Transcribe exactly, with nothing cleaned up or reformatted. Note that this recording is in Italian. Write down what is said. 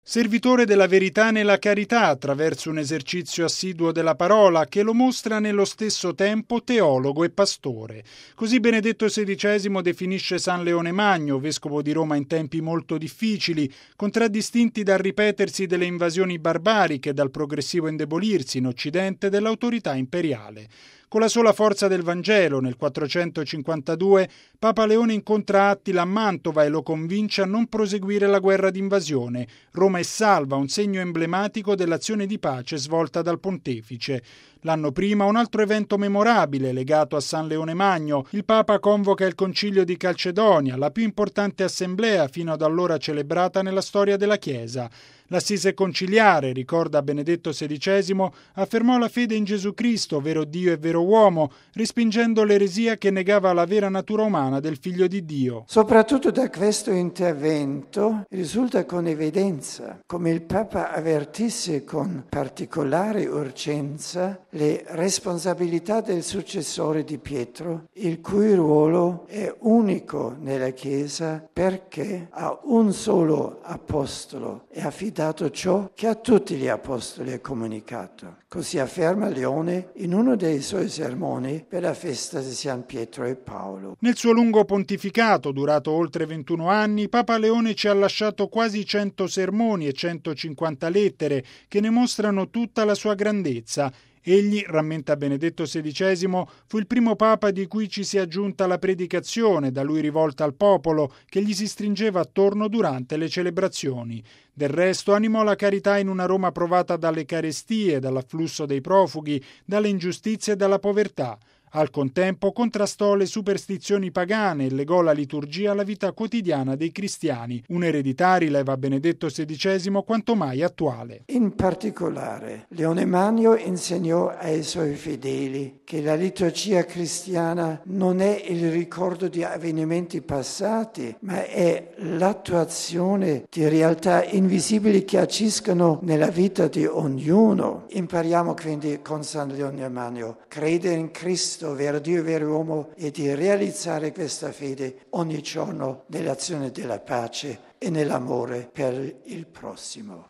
Servitore della verità nella carità attraverso un esercizio assiduo della parola che lo mostra nello stesso tempo teologo e pastore. Così Benedetto sedicesimo definisce San Leone Magno, vescovo di Roma in tempi molto difficili, contraddistinti dal ripetersi delle invasioni barbariche e dal progressivo indebolirsi in Occidente dell'autorità imperiale. Con la sola forza del Vangelo, nel quattrocentocinquantadue, Papa Leone incontra Attila a Mantova e lo convince a non proseguire la guerra d'invasione. Roma è salva, un segno emblematico dell'azione di pace svolta dal pontefice. L'anno prima un altro evento memorabile legato a San Leone Magno. Il Papa convoca il Concilio di Calcedonia, la più importante assemblea fino ad allora celebrata nella storia della Chiesa. L'Assise conciliare, ricorda Benedetto sedicesimo, affermò la fede in Gesù Cristo, vero Dio e vero uomo, respingendo l'eresia che negava la vera natura umana del Figlio di Dio. Soprattutto da questo intervento risulta con evidenza come il Papa avvertisse con particolare urgenza le responsabilità del successore di Pietro, il cui ruolo è unico nella Chiesa perché ha un solo apostolo e affidato ciò che a tutti gli apostoli è comunicato. Così afferma Leone in uno dei suoi sermoni per la festa di San Pietro e Paolo. Nel suo lungo pontificato, durato oltre ventuno anni, Papa Leone ci ha lasciato quasi cento sermoni e centocinquanta lettere che ne mostrano tutta la sua grandezza. Egli, rammenta Benedetto sedicesimo, fu il primo papa di cui ci si è aggiunta la predicazione, da lui rivolta al popolo, che gli si stringeva attorno durante le celebrazioni. Del resto animò la carità in una Roma provata dalle carestie, dall'afflusso dei profughi, dalle ingiustizie e dalla povertà. Al contempo contrastò le superstizioni pagane e legò la liturgia alla vita quotidiana dei cristiani, un'eredità, rileva Benedetto sedicesimo, quanto mai attuale. In particolare, Leone Magno insegnò ai suoi fedeli che la liturgia cristiana non è il ricordo di avvenimenti passati, ma è l'attuazione di realtà invisibili che agiscono nella vita di ognuno. Impariamo quindi con San Leone Magno, credere in Cristo, vero Dio e vero uomo, e di realizzare questa fede ogni giorno nell'azione della pace e nell'amore per il prossimo.